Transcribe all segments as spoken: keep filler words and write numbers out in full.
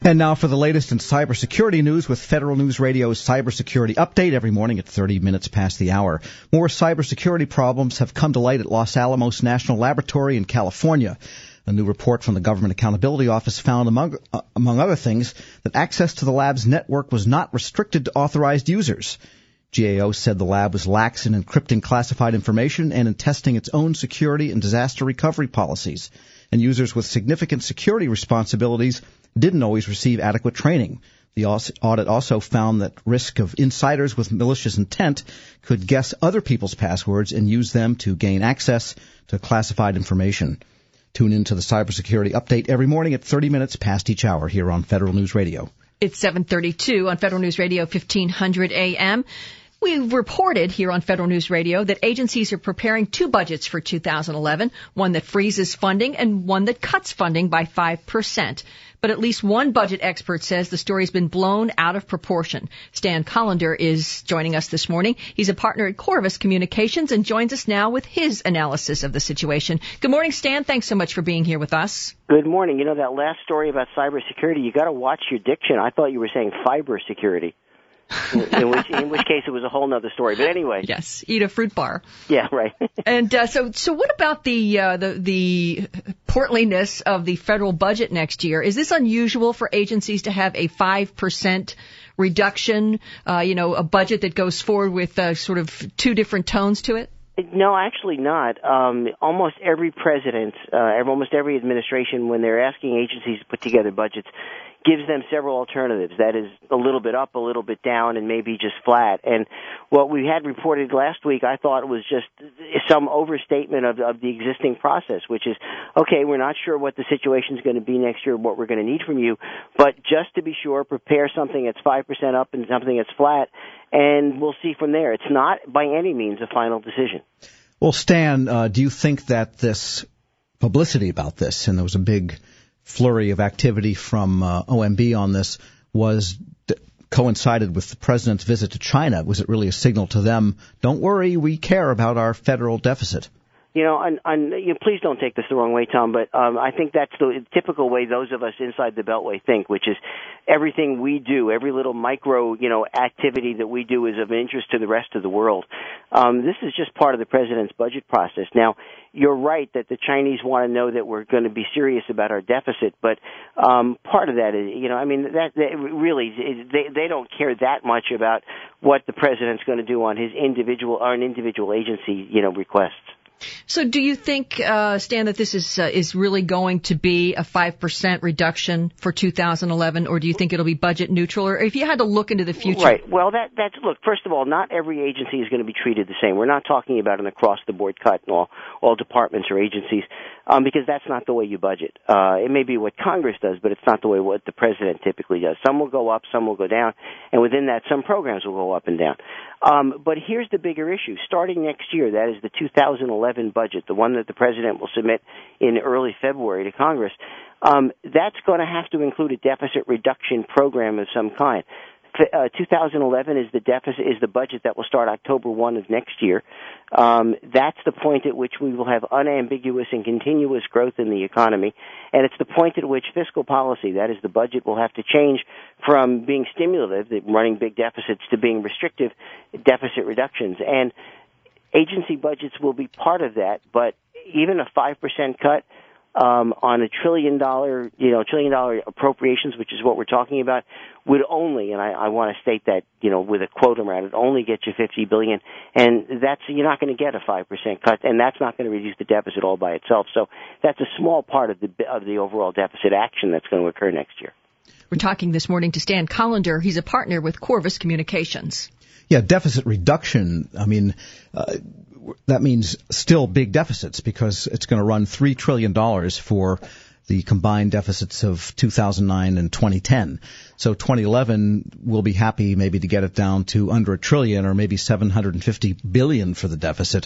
And now for the latest in cybersecurity news with Federal News Radio's Cybersecurity Update every morning at thirty minutes past the hour. More cybersecurity problems have come to light at Los Alamos National Laboratory in California. A new report from the Government Accountability Office found, among, uh, among other things, that access to the lab's network was not restricted to authorized users. G A O said the lab was lax in encrypting classified information and in testing its own security and disaster recovery policies. And users with significant security responsibilities didn't always receive adequate training. The audit also found that risk of insiders with malicious intent could guess other people's passwords and use them to gain access to classified information. Tune in to the Cybersecurity Update every morning at thirty minutes past each hour here on Federal News Radio. It's seven thirty-two on Federal News Radio, fifteen hundred A M. We've reported here on Federal News Radio that agencies are preparing two budgets for two thousand eleven, one that freezes funding and one that cuts funding by five percent. But at least one budget expert says the story's been blown out of proportion. Stan Collender is joining us this morning. He's a partner at Corvus Communications and joins us now with his analysis of the situation. Good morning, Stan. Thanks so much for being here with us. Good morning. You know, that last story about cybersecurity, you got to watch your diction. I thought you were saying fiber security. in which in which case it was a whole nother story. But anyway, yes, eat a fruit bar. Yeah, right. and uh, so, so what about the uh, the the portliness of the federal budget next year? Is this unusual for agencies to have a five percent reduction? Uh, you know, a budget that goes forward with uh, sort of two different tones to it. No, actually not. Um, almost every president, uh, almost every administration, when they're asking agencies to put together budgets, gives them several alternatives. That is a little bit up, a little bit down, and maybe just flat. And what we had reported last week, I thought was just some overstatement of, of the existing process, which is, okay, we're not sure what the situation is going to be next year, what we're going to need from you, but just to be sure, prepare something that's five percent up and something that's flat, and we'll see from there. It's not by any means a final decision. Well, Stan, uh, do you think that this publicity about this, and there was a big flurry of activity from uh, O M B on this, was d- coincided with the president's visit to China? Was it really a signal to them, don't worry, we care about our federal deficit? You know, and, and you know, please don't take this the wrong way, Tom, but um, I think that's the typical way those of us inside the Beltway think, which is everything we do, every little micro, you know, activity that we do is of interest to the rest of the world. Um, this is just part of the president's budget process. Now, you're right that the Chinese want to know that we're going to be serious about our deficit, but um, part of that is, you know, I mean, that, that really, they, they don't care that much about what the president's going to do on his individual or an individual agency, you know, requests. So do you think, uh, Stan, that this is uh, is really going to be a five percent reduction for two thousand eleven, or do you think it'll be budget neutral? Or if you had to look into the future? Right. Well, that that's look, first of all, not every agency is going to be treated the same. We're not talking about an across-the-board cut in all, all departments or agencies, um, because that's not the way you budget. Uh, it may be what Congress does, but it's not the way what the president typically does. Some will go up, some will go down, and within that, some programs will go up and down. Um, but here's the bigger issue. Starting next year, that is the two thousand eleven budget, the one that the president will submit in early February to Congress, um, that's going to have to include a deficit reduction program of some kind. Uh, two thousand eleven is the deficit is the budget that will start October first of next year. Um, that's the point at which we will have unambiguous and continuous growth in the economy, and it's the point at which fiscal policy, that is the budget, will have to change from being stimulative, running big deficits, to being restrictive deficit reductions. And agency budgets will be part of that, but even a five percent cut um, on a trillion dollar, you know, trillion dollar appropriations, which is what we're talking about, would only, and I, I want to state that, you know, with a quote around it, only get you fifty billion dollars, and that's, you're not going to get a five percent cut, and that's not going to reduce the deficit all by itself. So that's a small part of the of the overall deficit action that's going to occur next year. We're talking this morning to Stan Collender. He's a partner with Corvus Communications. Yeah, deficit reduction, I mean, uh, that means still big deficits, because it's going to run three trillion dollars for the combined deficits of two thousand nine and twenty ten. So twenty eleven, we'll be happy maybe to get it down to under a trillion, or maybe seven hundred fifty billion dollars for the deficit.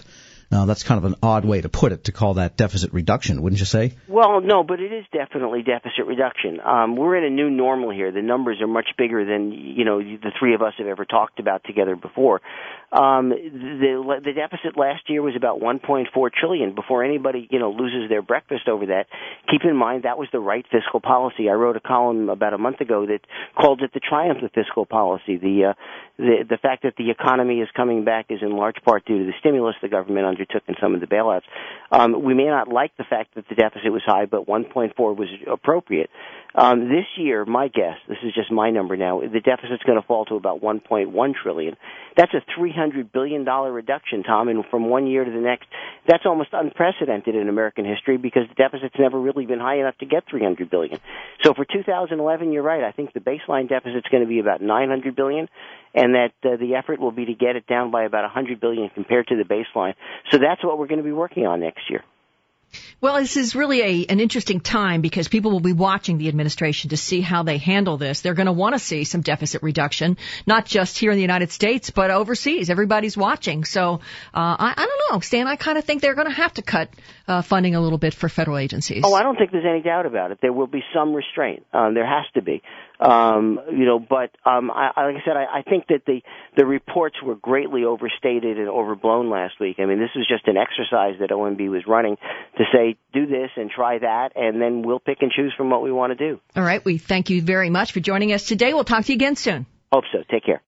Now, that's kind of an odd way to put it, to call that deficit reduction, wouldn't you say? Well, no, but it is definitely deficit reduction. Um, we're in a new normal here. The numbers are much bigger than, you know, the three of us have ever talked about together before. Um, the, the deficit last year was about one point four trillion dollars. Before anybody, you know, loses their breakfast over that, keep in mind that was the right fiscal policy. I wrote a column about a month ago that called it the triumph of fiscal policy. The, uh, the, the fact that the economy is coming back is in large part due to the stimulus the government undertook in some of the bailouts. Um, we may not like the fact that the deficit was high, but one point four was appropriate. Um, this year, my guess, this is just my number now, the deficit's going to fall to about one point one trillion dollars. That's a three hundred billion dollars reduction, Tom, and from one year to the next, that's almost unprecedented in American history because the deficit's never really been high enough to get three hundred billion dollars. So for two thousand eleven, you're right. I think the baseline deficit's going to be about nine hundred billion dollars, and that uh, the effort will be to get it down by about one hundred billion dollars compared to the baseline. So that's what we're going to be working on next year. Well, this is really a, an interesting time because people will be watching the administration to see how they handle this. They're going to want to see some deficit reduction, not just here in the United States, but overseas. Everybody's watching. So, uh, I, I don't know, Stan, I kind of think they're going to have to cut uh, funding a little bit for federal agencies. Oh, I don't think there's any doubt about it. There will be some restraint. Um, there has to be. Um, you know, but um, I, like I said, I, I think that the the reports were greatly overstated and overblown last week. I mean, this was just an exercise that O M B was running to say, do this and try that, and then we'll pick and choose from what we want to do. All right. We thank you very much for joining us today. We'll talk to you again soon. Hope so. Take care.